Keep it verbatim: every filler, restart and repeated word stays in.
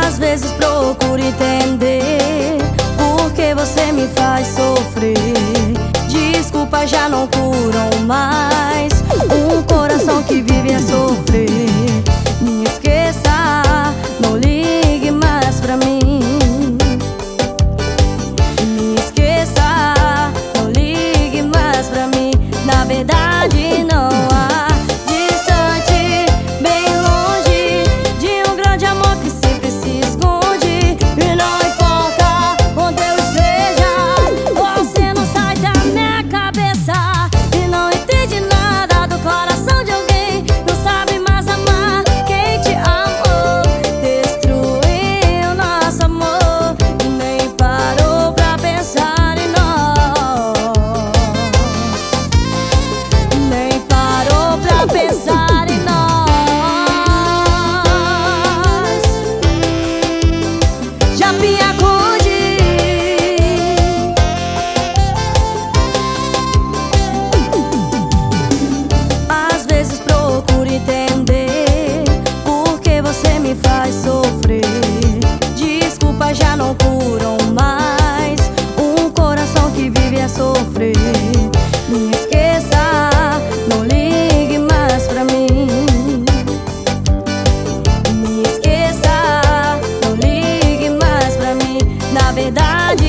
Às vezes procuro entender por que você me faz sofrer. Desculpas já não curam mais um coração que vive a sofrer. Me esqueça, não ligue mais pra mim. Me esqueça, não ligue mais pra mim. Na verdade não há distante, bem longe de um grande amor que sempre se esconde. E não importa onde eu esteja, você não sai da minha cabeça. E não entende nada do coração de alguém, não sabe mais amar quem te amou. Destruiu nosso amor e nem parou pra pensar em nós. Nem parou pra pensar em nós. Já me acude. Às vezes procuro entender por que você me faz sofrer. Desculpas já não curam mais um coração que vive a sofrer. Me esqueça, não ligue mais pra mim. Me esqueça, não ligue mais pra mim. Na verdade